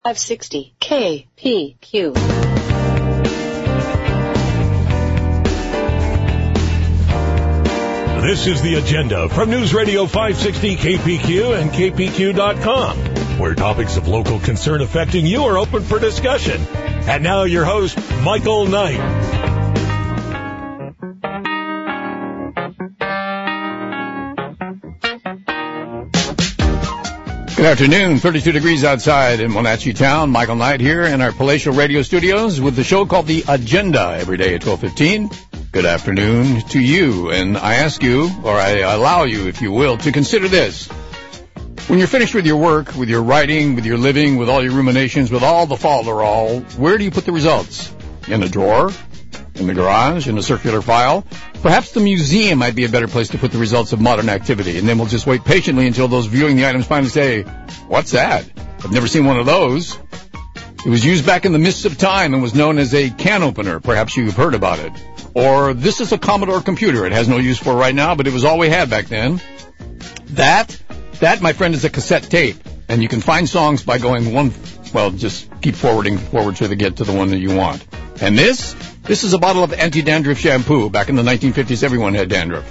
560 KPQ. This is The Agenda from News Radio 560 KPQ and KPQ.com, where topics of local concern affecting you are open for discussion. And now your host, Michael Knight. Good afternoon, 32 degrees outside in Wenatchee Town. Michael Knight here in our palatial radio studios with the show called The Agenda every day at 12:15. Good afternoon to you, and I ask you, or I allow you, if you will, to consider this. When you're finished with your work, with your writing, with your living, with all your ruminations, with all the folderol, where do you put the results? In a drawer? In the garage? In a circular file? Perhaps the museum might be a better place to put the results of modern activity, and then we'll just wait patiently until those viewing the items finally say, "What's that? I've never seen one of those." It was used back in the mists of time and was known as a can opener. Perhaps you've heard about it. Or, this is a Commodore computer. It has no use for right now, but it was all we had back then. That, my friend, is a cassette tape, and you can find songs by going just keep forwarding forward till they get to the one that you want. And this is a bottle of anti-dandruff shampoo. Back in the 1950s, everyone had dandruff.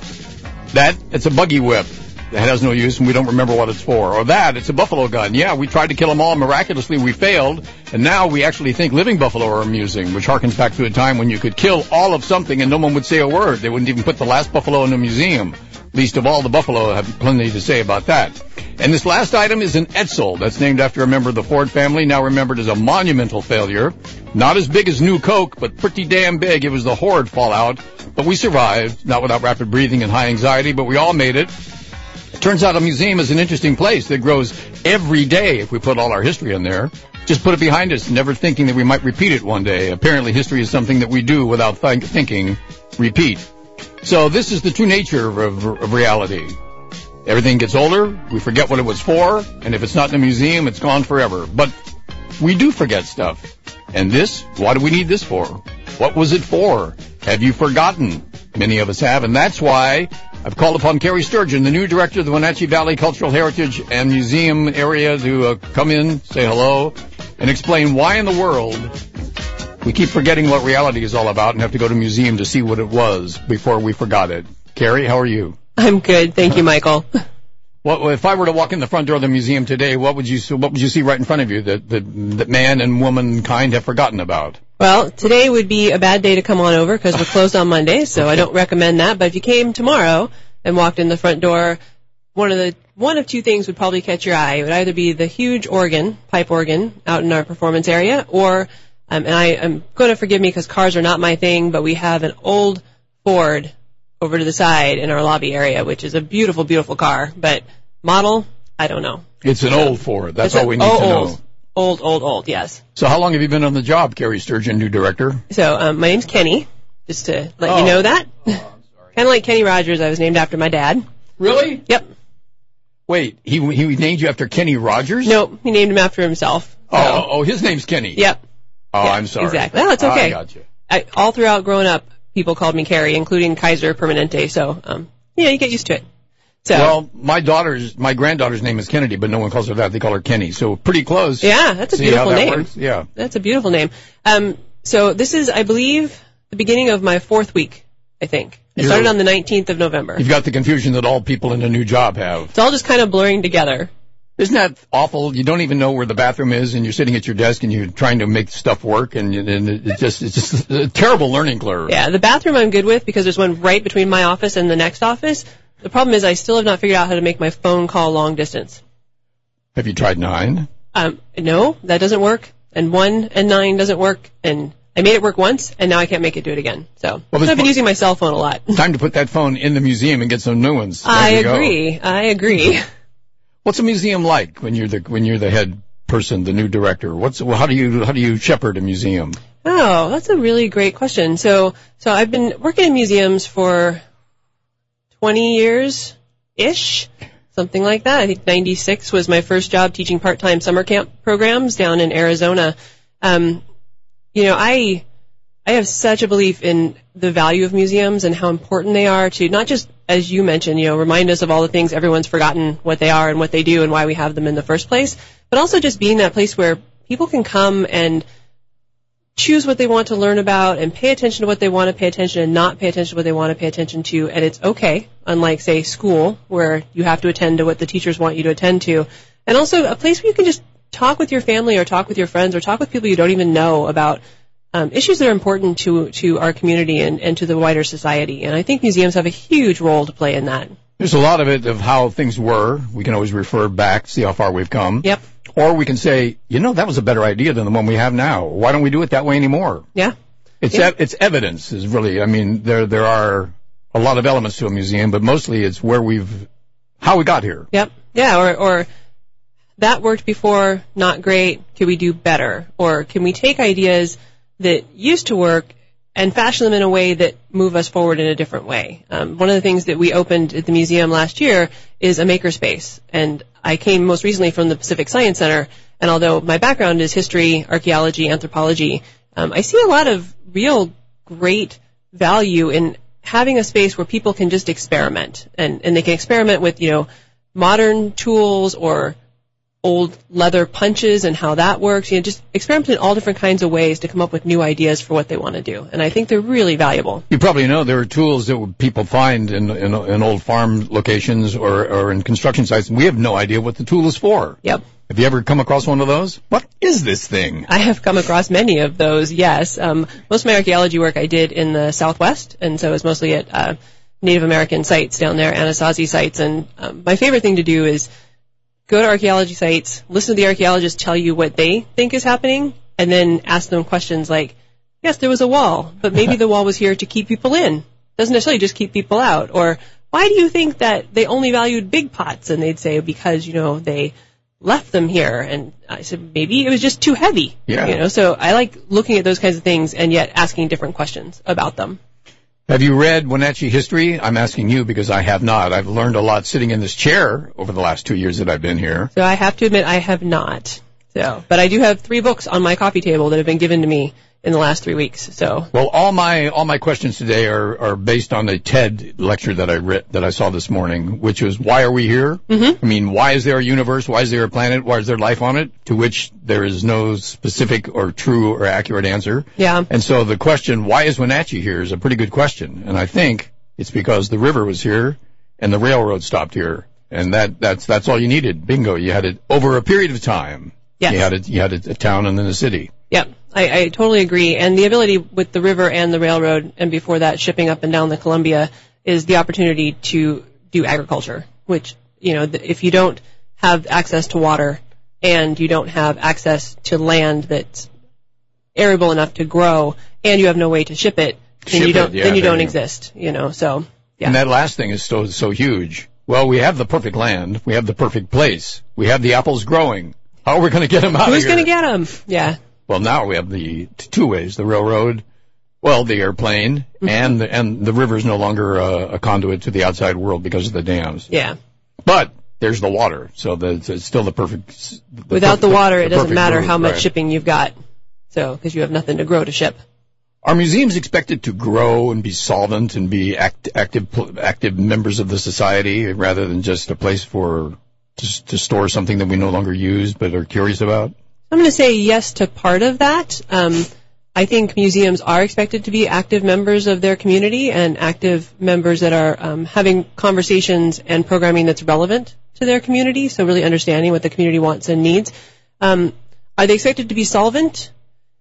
It's a buggy whip. It has no use, and we don't remember what it's for. Or it's a buffalo gun. Yeah, we tried to kill them all. Miraculously, we failed. And now we actually think living buffalo are amusing, which harkens back to a time when you could kill all of something and no one would say a word. They wouldn't even put the last buffalo in a museum. Least of all, the buffalo have plenty to say about that. And this last item is an Edsel that's named after a member of the Ford family, now remembered as a monumental failure. Not as big as New Coke, but pretty damn big. It was the Horde fallout. But we survived, not without rapid breathing and high anxiety, but we all made it. It turns out a museum is an interesting place that grows every day if we put all our history in there. Just put it behind us, never thinking that we might repeat it one day. Apparently history is something that we do without thinking, repeat. So this is the true nature of reality. Everything gets older, we forget what it was for, and if it's not in a museum, it's gone forever. But we do forget stuff. And this, what do we need this for? What was it for? Have you forgotten? Many of us have, and that's why I've called upon Carrie Sturgeon, the new director of the Wenatchee Valley Cultural Heritage and Museum area, to come in, say hello, and explain why in the world we keep forgetting what reality is all about and have to go to a museum to see what it was before we forgot it. Carrie, how are you? I'm good. Thank you, Michael. Well, if I were to walk in the front door of the museum today, what would you see right in front of you that man and womankind have forgotten about? Well, today would be a bad day to come on over because we're closed on Monday, so I don't recommend that. But if you came tomorrow and walked in the front door, one of two things would probably catch your eye. It would either be the huge pipe organ out in our performance area, or and I'm going to forgive me because cars are not my thing, but we have an old Ford over to the side in our lobby area, which is a beautiful, beautiful car. But model, I don't know. It's an old Ford. That's all we need to know. Old, yes. So how long have you been on the job, Carrie Sturgeon, new director? So my name's Kenny, just to let you know that. Oh, I'm sorry. Kind of like Kenny Rogers, I was named after my dad. Really? Yep. Wait, he named you after Kenny Rogers? No, he named him after himself. So. His name's Kenny. Yep. Oh, yep, I'm sorry. Exactly. Oh, it's okay. I got you. All throughout growing up, people called me Carrie, including Kaiser Permanente, so, you get used to it. So. Well, my granddaughter's name is Kennedy, but no one calls her that. They call her Kenny, so pretty close. Yeah, that's a beautiful name. Works? Yeah. That's a beautiful name. So this is, I believe, the beginning of my 4th week, I think. I started on the 19th of November. You've got the confusion that all people in a new job have. It's all just kind of blurring together. Isn't that awful? You don't even know where the bathroom is, and you're sitting at your desk, and you're trying to make stuff work, and it's just a terrible learning curve. Yeah, the bathroom I'm good with because there's one right between my office and the next office. The problem is I still have not figured out how to make my phone call long distance. Have you tried 9? No, that doesn't work, and 1 and 9 doesn't work, and I made it work once, and now I can't make it do it again. So I've been using my cell phone a lot. Time to put that phone in the museum and get some new ones. I agree. What's a museum like when you're the head person, the new director? How do you shepherd a museum? Oh, that's a really great question. So I've been working in museums for 20 years-ish, something like that. I think 96 was my first job teaching part-time summer camp programs down in Arizona. I have such a belief in the value of museums and how important they are to not just, as you mentioned, remind us of all the things everyone's forgotten what they are and what they do and why we have them in the first place, but also just being that place where people can come and choose what they want to learn about and pay attention to what they want to pay attention and not pay attention to what they want to pay attention to, and it's okay, unlike, say, school, where you have to attend to what the teachers want you to attend to. And also a place where you can just talk with your family or talk with your friends or talk with people you don't even know about issues that are important to our community and to the wider society. And I think museums have a huge role to play in that. There's a lot of it of how things were. We can always refer back, see how far we've come. Yep. Or we can say, that was a better idea than the one we have now. Why don't we do it that way anymore? Yeah. It's evidence is really, I mean, there are a lot of elements to a museum, but mostly it's how we got here. Yep. Yeah, or that worked before, not great, can we do better? Or can we take ideas that used to work and fashion them in a way that move us forward in a different way? One of the things that we opened at the museum last year is a makerspace. And I came most recently from the Pacific Science Center, and although my background is history, archaeology, anthropology, I see a lot of real great value in having a space where people can just experiment. And they can experiment with, modern tools or old leather punches and how that works. Just experiment in all different kinds of ways to come up with new ideas for what they want to do. And I think they're really valuable. You probably know there are tools that people find in old farm locations or in construction sites. We have no idea what the tool is for. Yep. Have you ever come across one of those? What is this thing? I have come across many of those, yes. Most of my archaeology work I did in the Southwest, and so it was mostly at Native American sites down there, Anasazi sites. And my favorite thing to do is go to archaeology sites, listen to the archaeologists tell you what they think is happening, and then ask them questions like, yes, there was a wall, but maybe the wall was here to keep people in. Doesn't necessarily just keep people out. Or why do you think that they only valued big pots? And they'd say, because, they left them here. And I said, maybe it was just too heavy. Yeah. So I like looking at those kinds of things and yet asking different questions about them. Have you read Wenatchee history? I'm asking you because I have not. I've learned a lot sitting in this chair over the last 2 years that I've been here. So I have to admit I have not. But I do have 3 books on my coffee table that have been given to me in the last 3 weeks. So well, all my questions today are based on a TED lecture that I saw this morning, which was why are we here? Mm-hmm. I mean, why is there a universe? Why is there a planet? Why is there life on it? To which there is no specific or true or accurate answer. Yeah. And so the question, why is Wenatchee here, is a pretty good question. And I think it's because the river was here and the railroad stopped here. And that's all you needed. Bingo. You had it over a period of time. Yes. You had a town and then a city. Yep. I totally agree. And the ability with the river and the railroad, and before that shipping up and down the Columbia, is the opportunity to do agriculture, which, if you don't have access to water and you don't have access to land that's arable enough to grow and you have no way to ship it, then you don't exist, so, yeah. And that last thing is so huge. Well, we have the perfect land. We have the perfect place. We have the apples growing. How are we going to get them out of here? Who's going to get them? Yeah. Well, now we have the 2 ways, the railroad, the airplane, mm-hmm. and the river is no longer a conduit to the outside world because of the dams. Yeah. But there's the water, so it's still the perfect... Without the water, it doesn't matter route, how much right. shipping you've got, because you have nothing to grow to ship. Are museums expected to grow and be solvent and be active members of the society rather than just a place to store something that we no longer use but are curious about? I'm going to say yes to part of that. I think museums are expected to be active members of their community and active members that are having conversations and programming that's relevant to their community, so really understanding what the community wants and needs. Are they expected to be solvent?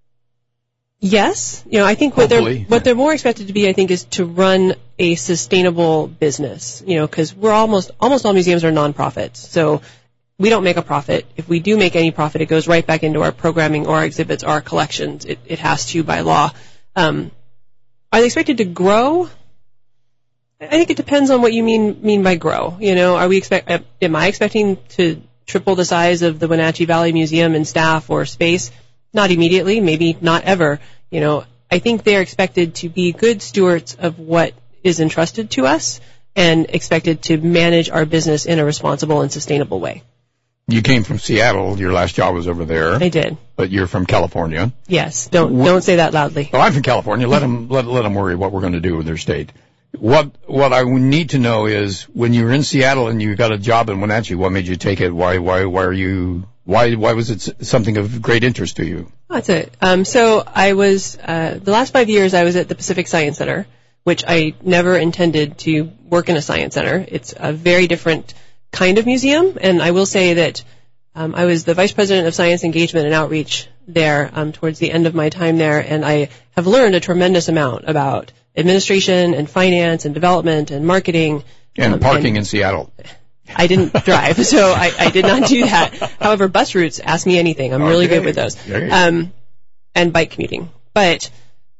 Yes. I think what they're more expected to be, I think, is to run a sustainable business, because we're almost all museums are nonprofits. So we don't make a profit. If we do make any profit, it goes right back into our programming or our exhibits or our collections. It has to by law. Are they expected to grow? I think it depends on what you mean by grow. Am I expecting to triple the size of the Wenatchee Valley Museum in staff or space? Not immediately, maybe not ever. I think they're expected to be good stewards of what is entrusted to us and expected to manage our business in a responsible and sustainable way. You came from Seattle. Your last job was over there. I did. But you're from California. Yes. Don't say that loudly. Oh, I'm from California. Let them worry what we're going to do with their state. What I need to know is when you were in Seattle and you got a job in Wenatchee, what made you take it? Why are you Why was it something of great interest to you? That's it. So I was, the last 5 years I was at the Pacific Science Center, which I never intended to work in a science center. It's a very different kind of museum, and I will say that I was the Vice President of Science Engagement and Outreach there towards the end of my time there, and I have learned a tremendous amount about administration and finance and development and marketing. And parking in Seattle. I didn't drive, so I did not do that. However, bus routes, ask me anything. I'm really good with those. And bike commuting. But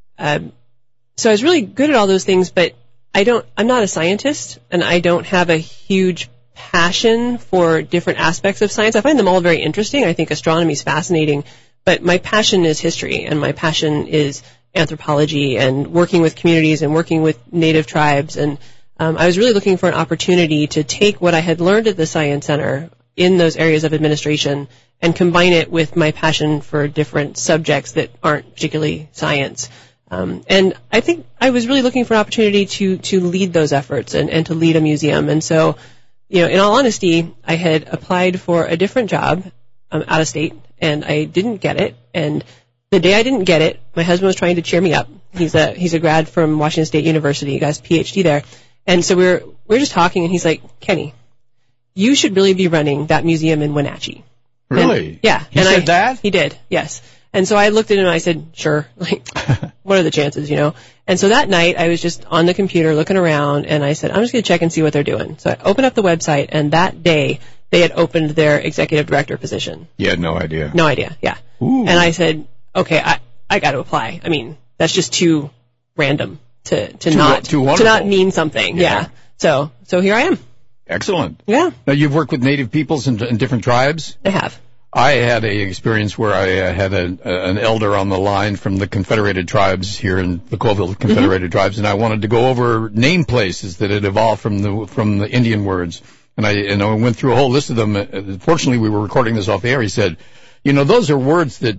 so I was really good at all those things, but I'm not a scientist, and I don't have a huge passion for different aspects of science. I find them all very interesting. I think astronomy is fascinating, but my passion is history, and my passion is anthropology and working with communities and working with native tribes. And I was really looking for an opportunity to take what I had learned at the Science Center in those areas of administration and combine it with my passion for different subjects that aren't particularly science. And I think I was really looking for an opportunity to lead those efforts and to lead a museum. And so, in all honesty, I had applied for a different job out of state, and I didn't get it. And the day I didn't get it, my husband was trying to cheer me up. He's a grad from Washington State University. He got his PhD there. And so we're just talking, and he's like, Kenny, you should really be running that museum in Wenatchee. Really? And, yeah. He said that? He did, yes. And so I looked at him and I said, sure, what are the chances, And so that night I was just on the computer looking around, and I said, I'm just going to check and see what they're doing. So I opened up the website, and that day they had opened their executive director position. You had no idea? No idea, yeah. Ooh. And I said, okay, I got to apply. I mean, that's just too random to not mean something. Yeah. So here I am. Excellent. Yeah. Now, you've worked with native peoples and different tribes? I have. I had an experience where I had an elder on the line from the Confederated Tribes here in the Colville Confederated Tribes, and I wanted to go over name places that had evolved from the Indian words. And I went through a whole list of them. Fortunately, we were recording this off the air. He said, those are words that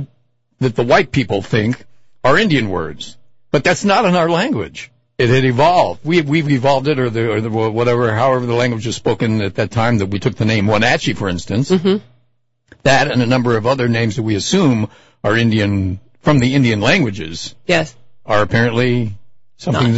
the white people think are Indian words, but that's not in our language. It had evolved. We've evolved it, or whatever, however the language was spoken at that time. That we took the name Wenatchee, for instance. Mm-hmm. That and a number of other names that we assume are Indian from the Indian languages. Yes. Are apparently something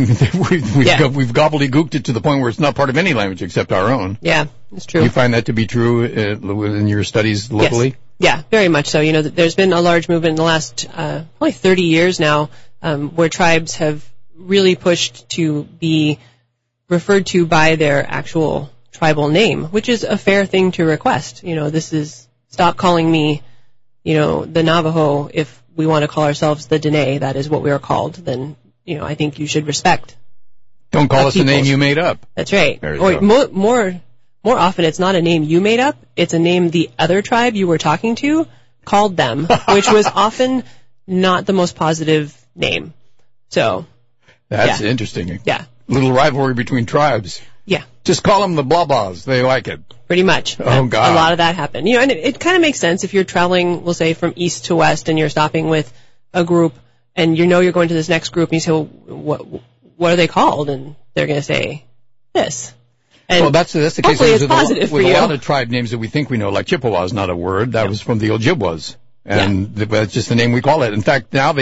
that we've gobbledygooked it to the point where it's not part of any language except our own. Yeah, it's true. You find that to be true in your studies locally? Yes. Yeah, very much so. There's been a large movement in the last probably 30 years now where tribes have really pushed to be referred to by their actual tribal name, which is a fair thing to request. This is, stop calling me, the Navajo. If we want to call ourselves the Dene, that is what we are called, then, I think you should respect. Don't call us a name you made up. That's right. Or more often, it's not a name you made up. It's a name the other tribe you were talking to called them, which was often not the most positive name. So. That's interesting. Yeah. Little rivalry between tribes. Yeah. Just call them the Blahbahs. They like it. Pretty much. Oh, God. A lot of that happened. And it kind of makes sense if you're traveling, we'll say, from east to west, and you're stopping with a group, and you're going to this next group, and you say, well, what are they called? And they're going to say this. And that's the case it's positive for you. A lot of tribe names that we think we know, like Chippewa is not a word. That was from the Ojibwas. And that's just the name we call it. In fact, now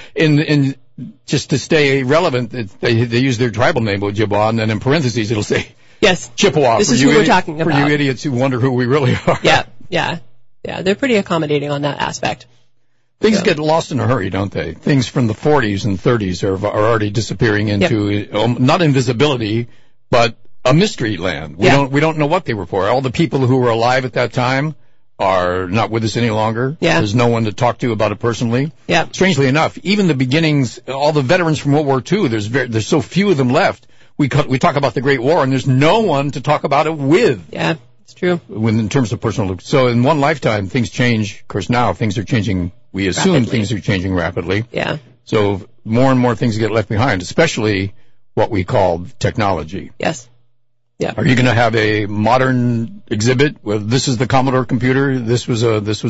just to stay relevant, they use their tribal name, Ojibwa, and then in parentheses it'll say Chippewa. This is who we're talking about. For you idiots who wonder who we really are. Yeah. They're pretty accommodating on that aspect. Things get lost in a hurry, don't they? Things from the 40s and 30s are already disappearing into not invisibility, but a mystery land. We don't know what they were for. All the people who were alive at that time are not with us any longer. Yeah. There's no one to talk to about it personally. Yeah. Strangely enough, even the beginnings, all the veterans from World War II, there's so few of them left. We talk about the Great War, and there's no one to talk about it with. Yeah, it's true. In terms of personal. So in one lifetime, things change. Of course, now things are changing. We assume rapidly. Things are changing rapidly. Yeah. So more and more things get left behind, especially what we call technology. Yes. Yeah. Are you going to have a modern exhibit where this is the Commodore computer? This was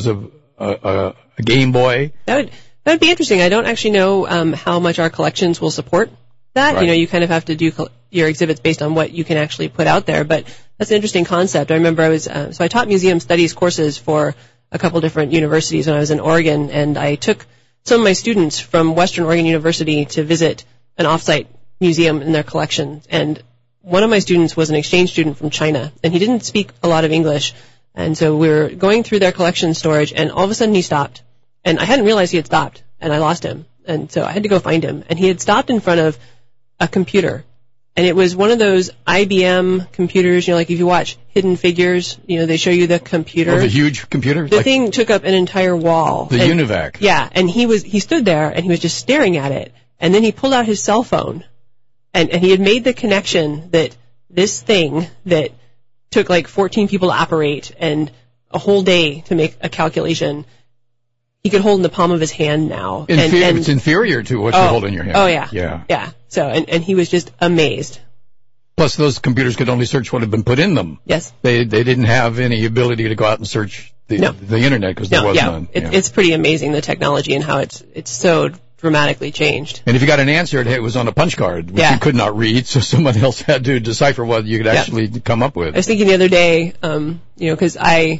a Game Boy. That would be interesting. I don't actually know how much our collections will support that. Right. You kind of have to do your exhibits based on what you can actually put out there. But an interesting concept. I remember I was, so I taught museum studies courses for a couple different universities when I was in Oregon, and I took some of my students from Western Oregon University to visit an off-site museum in their collection. And one of my students was an exchange student from China, and he didn't speak a lot of English. And so we were going through their collection storage, and all of a sudden he stopped. And I hadn't realized he had stopped, and I lost him. And so I had to go find him. And he had stopped in front of a computer. And it was one of those IBM computers, like if you watch Hidden Figures, they show you the computer. Oh, the huge computer? The thing took up an entire wall. The UNIVAC. Yeah, and he stood there, and he was just staring at it. And then he pulled out his cell phone, and he had made the connection that this thing that took like 14 people to operate and a whole day to make a calculation, he could hold in the palm of his hand now. It's inferior to what you hold in your hand. Oh, yeah. Yeah. So, and he was just amazed. Plus, those computers could only search what had been put in them. Yes. They didn't have any ability to go out and search the internet because there was none. It's pretty amazing, the technology and how it's so dramatically changed. And if you got an answer, it was on a punch card, which you could not read, so someone else had to decipher what you could actually come up with. I was thinking the other day, because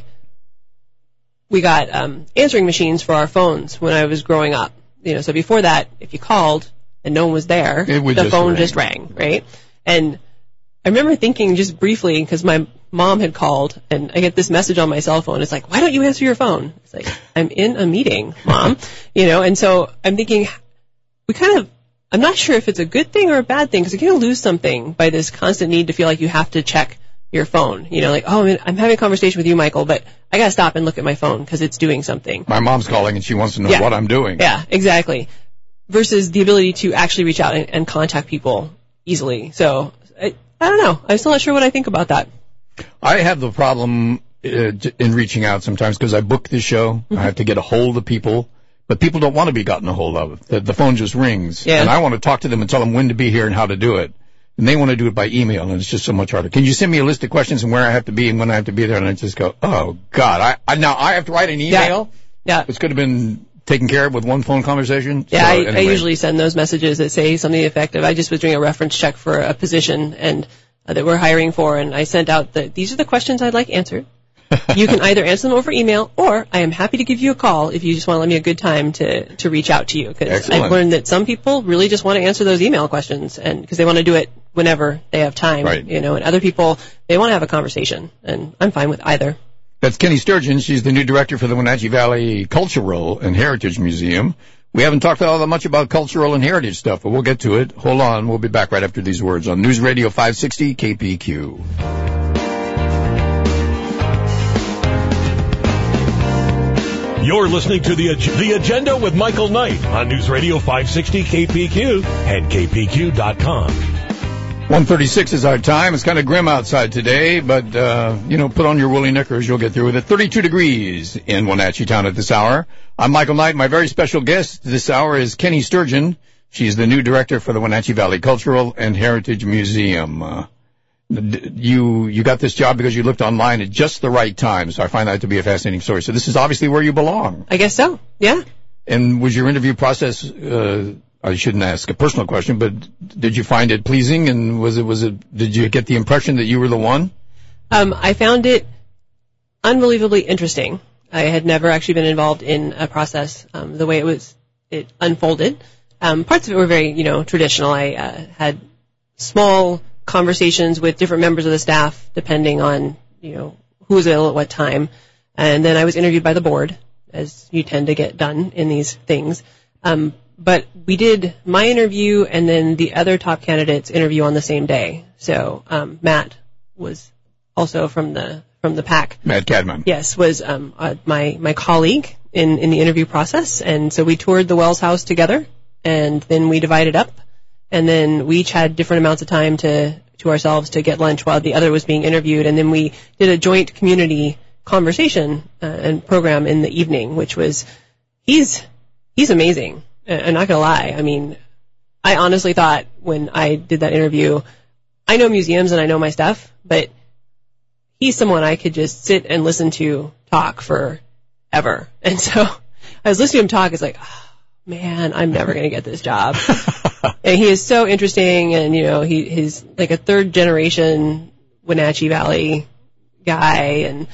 we got answering machines for our phones when I was growing up. So before that, if you called and no one was there, the phone just rang, right? And I remember thinking just briefly, because my mom had called, and I get this message on my cell phone. It's like, why don't you answer your phone? It's like, I'm in a meeting, Mom. And so I'm thinking, I'm not sure if it's a good thing or a bad thing, because you're going to lose something by this constant need to feel like you have to check your phone. I'm having a conversation with you, Michael, but I got to stop and look at my phone because it's doing something. My mom's calling and she wants to know what I'm doing. Yeah, exactly. Versus the ability to actually reach out and contact people easily. So I don't know. I'm still not sure what I think about that. I have the problem in reaching out sometimes because I book this show. Mm-hmm. I have to get a hold of people, but people don't want to be gotten a hold of. The phone just rings, and I want to talk to them and tell them when to be here and how to do it. And they want to do it by email, and it's just so much harder. Can you send me a list of questions and where I have to be and when I have to be there? And I just go, oh, God, now I have to write an email? Yeah. Which could have been taken care of with one phone conversation? Yeah, I usually send those messages that say something effective. I just was doing a reference check for a position and that we're hiring for, and I sent out these are the questions I'd like answered. You can either answer them over email, or I am happy to give you a call if you just want to let me a good time to reach out to you. Because I've learned that some people really just want to answer those email questions, and because they want to do it whenever they have time, right. And other people, they want to have a conversation, and I'm fine with either. That's Kenny Sturgeon. She's the new director for the Wenatchee Valley Cultural and Heritage Museum. We haven't talked all that much about cultural and heritage stuff, but we'll get to it. Hold on. We'll be back right after these words on News Radio 560 KPQ. You're listening to The Agenda with Michael Knight on News Radio 560 KPQ and KPQ.com. 1:36 is our time. It's kind of grim outside today, but, put on your woolly knickers. You'll get through with it. 32 degrees in Wenatchee Town at this hour. I'm Michael Knight. My very special guest this hour is Kenny Sturgeon. She's the new director for the Wenatchee Valley Cultural and Heritage Museum. You got this job because you looked online at just the right time, so I find that to be a fascinating story. So this is obviously where you belong. I guess so, yeah. And was your interview process, I shouldn't ask a personal question, but did you find it pleasing, and did you get the impression that you were the one? I found it unbelievably interesting. I had never actually been involved in a process the way it unfolded. Parts of it were very, traditional. I had small conversations with different members of the staff, depending on, who was available at what time. And then I was interviewed by the board, as you tend to get done in these things. But we did my interview and then the other top candidates' interview on the same day. So Matt was also from the pack. Matt Cadman. Yes, was my colleague in the interview process. And so we toured the Wells House together, and then we divided up. And then we each had different amounts of time to ourselves to get lunch while the other was being interviewed. And then we did a joint community conversation and program in the evening, which was, he's amazing. I'm not going to lie. I mean, I honestly thought when I did that interview, I know museums and I know my stuff, but he's someone I could just sit and listen to talk forever. And so I was listening to him talk. It's like, oh, man, I'm never going to get this job. And he is so interesting, and he's like a third generation Wenatchee Valley guy, and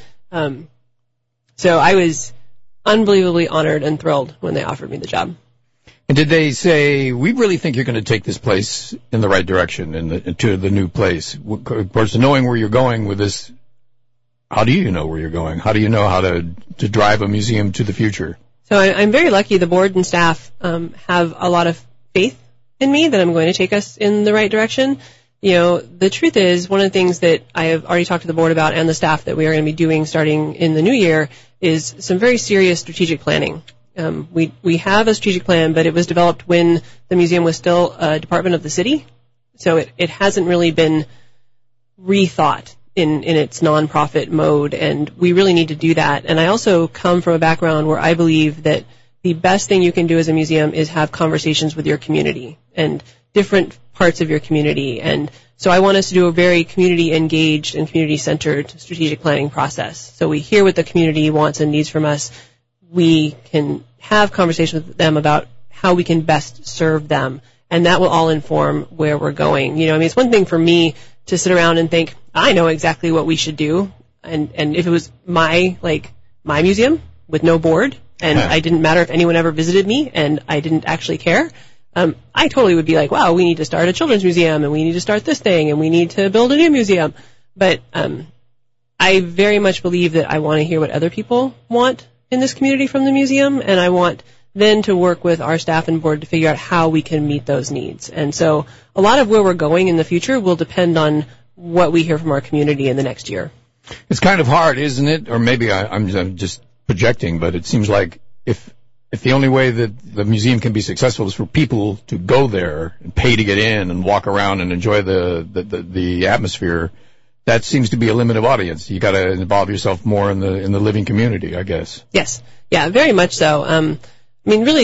so I was unbelievably honored and thrilled when they offered me the job. And did they say, we really think you're going to take this place in the right direction to the new place? Of course, knowing where you're going with this, how do you know where you're going? How do you know how to drive a museum to the future? So I'm very lucky. The board and staff have a lot of faith in me that I'm going to take us in the right direction. You know, the truth is, one of the things that I have already talked to the board about and the staff that we are going to be doing starting in the new year is some very serious strategic planning. We have a strategic plan, but it was developed when the museum was still a department of the city. So it hasn't really been rethought in its nonprofit mode, and we really need to do that. And I also come from a background where I believe that the best thing you can do as a museum is have conversations with your community and different parts of your community. And so I want us to do a very community-engaged and community-centered strategic planning process. So we hear what the community wants and needs from us. We can have conversations with them about how we can best serve them, and that will all inform where we're going. You know, I mean, it's one thing for me to sit around and think, I know exactly what we should do, and if it was my museum with no board, and I didn't matter if anyone ever visited me, and I didn't actually care, I totally would be like, wow, we need to start a children's museum, and we need to start this thing, and we need to build a new museum. But I very much believe that I want to hear what other people want in this community from the museum, and I want then to work with our staff and board to figure out how we can meet those needs. And so a lot of where we're going in the future will depend on what we hear from our community in the next year. It's kind of hard, isn't it? Or maybe I'm just projecting, but it seems like if the only way that the museum can be successful is for people to go there and pay to get in and walk around and enjoy the atmosphere, that seems to be a limited audience. You got to involve yourself more in the living community, I guess. Yes. Yeah, very much so. I mean, really,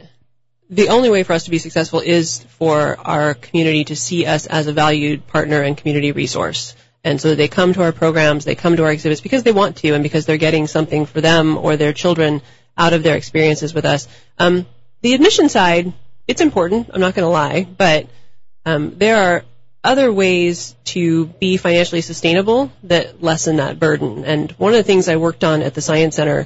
the only way for us to be successful is for our community to see us as a valued partner and community resource. And so they come to our programs, they come to our exhibits because they want to and because they're getting something for them or their children out of their experiences with us. The admission side, it's important, I'm not going to lie, but there are other ways to be financially sustainable that lessen that burden. And one of the things I worked on at the Science Center,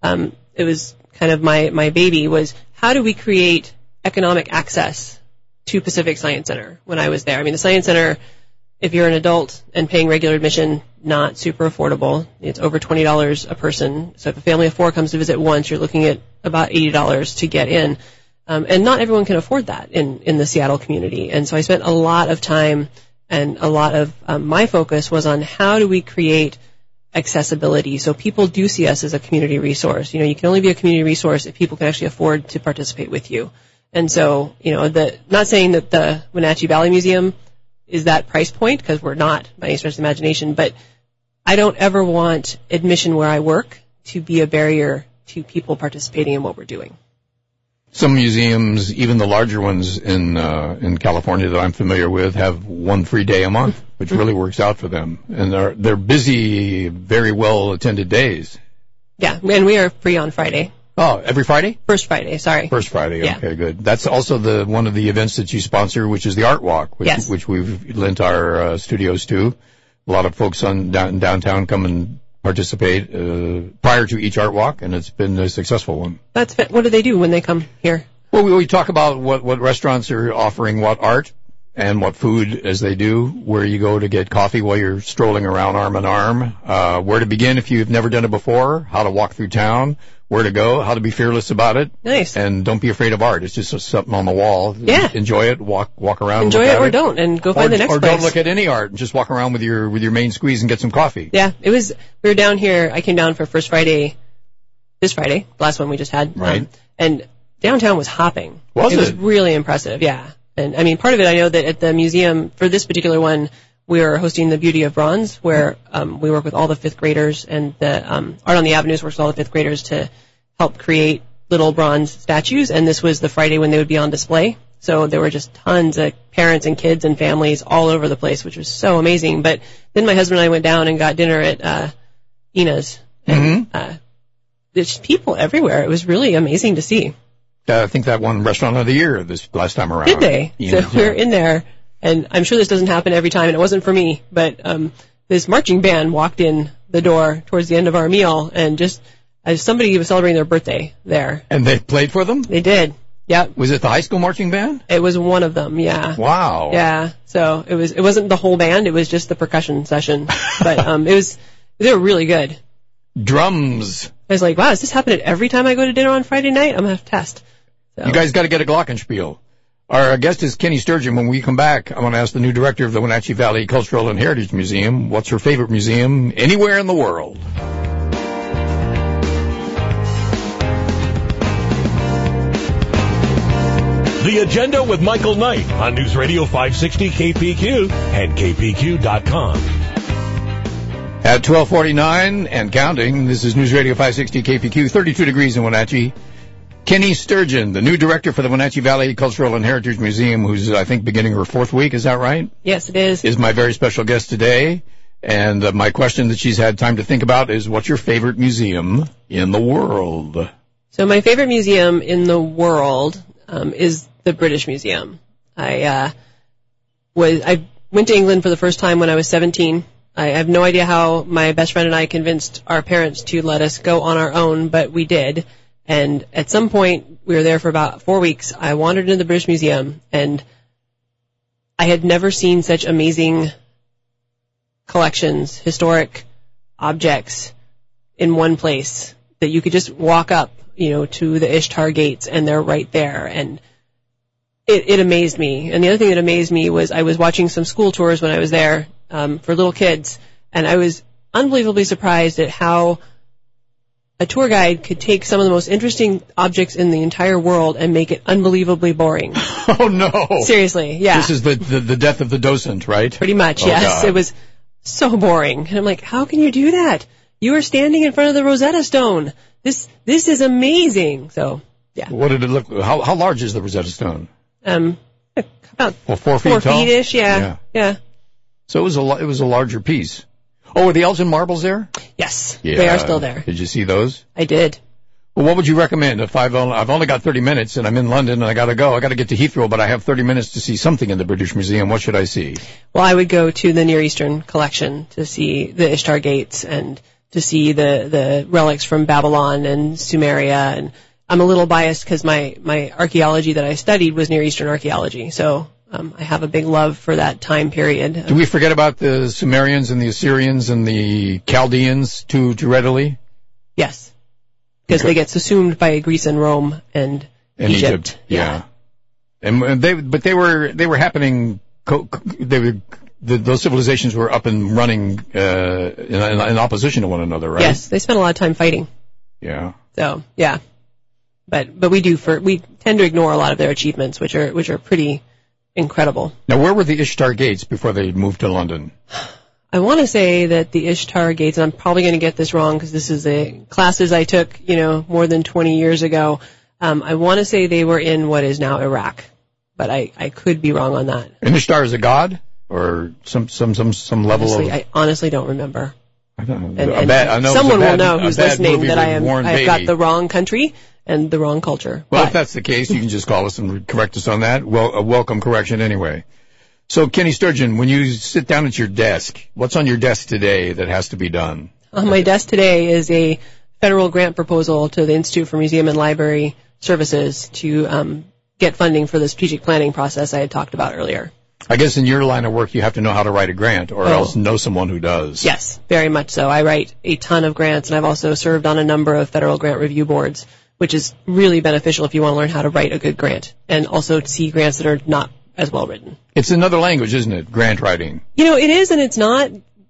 it was kind of my baby, was how do we create economic access to Pacific Science Center when I was there. I mean, the Science Center, if you're an adult and paying regular admission, not super affordable. It's over $20 a person. So if a family of 4 comes to visit once, you're looking at about $80 to get in. And not everyone can afford that in the Seattle community. And so I spent a lot of time, and a lot of my focus was on how do we create accessibility so people do see us as a community resource. You know, you can only be a community resource if people can actually afford to participate with you. And so, you know, not saying that the Wenatchee Valley Museum is that price point, because we're not by any stretch of the imagination, but I don't ever want admission where I work to be a barrier to people participating in what we're doing. Some museums, even the larger ones in California that I'm familiar with, have one free day a month, which really works out for them. And they're busy, very well attended days. Yeah, and we are free on Friday. Oh, every Friday? First Friday, sorry. First Friday, okay, yeah. Good. That's also one of the events that you sponsor, which is the Art Walk, which we've lent our studios to. A lot of folks downtown come and participate prior to each Art Walk, and it's been a successful one. What do they do when they come here? Well, we talk about what restaurants are offering, what art and what food as they do, where you go to get coffee while you're strolling around arm in arm, where to begin if you've never done it before, how to walk through town, where to go, how to be fearless about it. Nice. And don't be afraid of art. It's just something on the wall. Yeah. Enjoy it, walk around. Enjoy it or don't, and go find the next place. Or don't look at any art and just walk around with your main squeeze and get some coffee. Yeah, we were down here, I came down for First Friday, this Friday, the last one we just had. Right. And downtown was hopping. Was it? It was really impressive, yeah. And I mean, part of it, I know that at the museum, for this particular one, we are hosting the Beauty of Bronze, where we work with all the 5th graders, and the Art on the Avenues works with all the 5th graders to help create little bronze statues, and this was the Friday when they would be on display. So there were just tons of parents and kids and families all over the place, which was so amazing. But then my husband and I went down and got dinner at Ina's. And there's people everywhere. It was really amazing to see. I think that won Restaurant of the Year this last time around. Did they? So we're in there, and I'm sure this doesn't happen every time, and it wasn't for me, but this marching band walked in the door towards the end of our meal, and just as somebody was celebrating their birthday there. And they played for them? They did. Yep. Was it the high school marching band? It was one of them, yeah. Wow. Yeah. So it wasn't the whole band, it was just the percussion session. But they were really good. Drums. I was like, wow, does this happen every time I go to dinner on Friday night? I'm gonna have to test. So. You guys got to get a glockenspiel. Our guest is Kenny Sturgeon. When we come back, I want to ask the new director of the Wenatchee Valley Cultural and Heritage Museum, what's her favorite museum anywhere in the world? The Agenda with Michael Knight on News Radio 560 KPQ and KPQ.com. At 12:49 and counting, this is News Radio 560 KPQ, 32 degrees in Wenatchee. Kenny Sturgeon, the new director for the Wenatchee Valley Cultural and Heritage Museum, who's, I think, beginning her 4th week. Is that right? Yes, it is my very special guest today. And my question that she's had time to think about is, what's your favorite museum in the world? So my favorite museum in the world is the British Museum. I went to England for the first time when I was 17. I have no idea how my best friend and I convinced our parents to let us go on our own, but we did. And at some point, we were there for about 4 weeks. I wandered into the British Museum, and I had never seen such amazing collections, historic objects in one place, that you could just walk up, to the Ishtar gates, and they're right there. And it amazed me. And the other thing that amazed me was I was watching some school tours when I was there for little kids, and I was unbelievably surprised at how a tour guide could take some of the most interesting objects in the entire world and make it unbelievably boring. Oh, no. Seriously, yeah. This is the death of the docent, right? Pretty much, oh, yes. God. It was so boring. And I'm like, how can you do that? You are standing in front of the Rosetta Stone. This is amazing. So, yeah. What did it look like? How large is the Rosetta Stone? About 4 feet 4 tall? feet-ish, yeah. So it was a larger piece. Oh, were the Elgin marbles there? Yes, Yeah. they are still there. Did you see those? I did. Well, what would you recommend if I've only got 30 minutes and I'm in London and I got to go? I got to get to Heathrow, but I have 30 minutes to see something in the British Museum. What should I see? Well, I would go to the Near Eastern collection to see the Ishtar gates and to see the relics from Babylon and Sumeria. And I'm a little biased because my archaeology that I studied was Near Eastern archaeology. So I have a big love for that time period. Do we forget about the Sumerians and the Assyrians and the Chaldeans too readily? Yes, because they get subsumed by Greece and Rome and Egypt. Yeah. And they were happening. Those civilizations were up and running in opposition to one another, right? Yes, they spent a lot of time fighting. Yeah. So yeah, but we tend to ignore a lot of their achievements, which are pretty incredible. Now, where were the Ishtar gates before they moved to London? I want to say that the Ishtar gates, and I'm probably going to get this wrong because this is the classes I took, more than 20 years ago. I want to say they were in what is now Iraq, but I could be wrong on that. And Ishtar is a god, or some level Honestly, of. I honestly don't remember. I don't know. And someone will know who's listening that I've got Beatty. the wrong country and the wrong culture. Well, but if that's the case, you can just call us and correct us on that. Well, a welcome correction anyway. So, Kenny Sturgeon, when you sit down at your desk, what's on your desk today that has to be done? On my desk today is a federal grant proposal to the Institute for Museum and Library Services to get funding for the strategic planning process I had talked about earlier. I guess in your line of work, you have to know how to write a grant or else know someone who does. Yes, very much so. I write a ton of grants, and I've also served on a number of federal grant review boards, which is really beneficial if you want to learn how to write a good grant and also see grants that are not as well written. It's another language, isn't it? Grant writing. It is and it's not.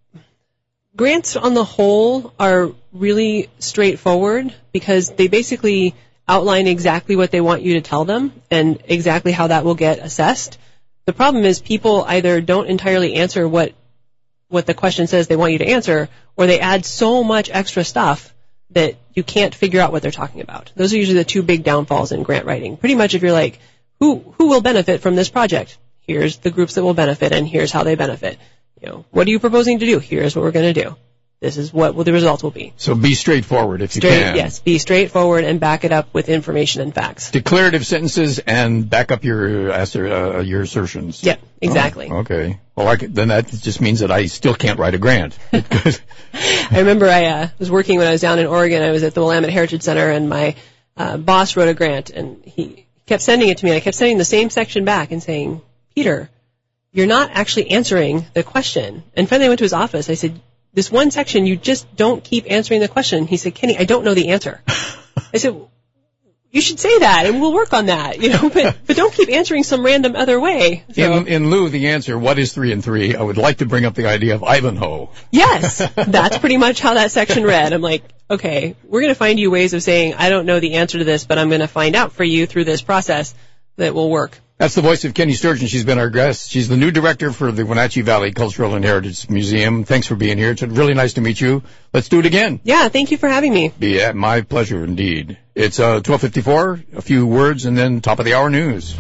Grants on the whole are really straightforward because they basically outline exactly what they want you to tell them and exactly how that will get assessed. The problem is people either don't entirely answer what the question says they want you to answer, or they add so much extra stuff that you can't figure out what they're talking about. Those are usually the two big downfalls in grant writing. Pretty much if you're like, who will benefit from this project? Here's the groups that will benefit, and here's how they benefit. What are you proposing to do? Here's what we're going to do. this is what the results will be. So be straightforward if you can. Yes, be straightforward and back it up with information and facts. Declarative sentences and back up your assertions. Yeah, exactly. Oh, okay. Well, then that just means that I still can't write a grant. I remember I was working when I was down in Oregon. I was at the Willamette Heritage Center, and my boss wrote a grant, and he kept sending it to me. I kept sending the same section back and saying, Peter, you're not actually answering the question. And finally I went to his office. I said, this one section, you just don't keep answering the question. He said, Kenny, I don't know the answer. I said, you should say that, and we'll work on that, but don't keep answering some random other way. So, in lieu of the answer, what is 3 and 3, I would like to bring up the idea of Ivanhoe. Yes, that's pretty much how that section read. I'm like, okay, we're going to find you ways of saying, I don't know the answer to this, but I'm going to find out for you through this process that will work. That's the voice of Kenny Sturgeon. She's been our guest. She's the new director for the Wenatchee Valley Cultural and Heritage Museum. Thanks for being here. It's really nice to meet you. Let's do it again. Yeah, thank you for having me. Yeah, my pleasure indeed. It's 12:54, a few words, and then top of the hour news.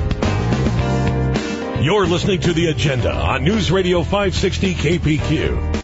You're listening to The Agenda on News Radio 560 KPQ.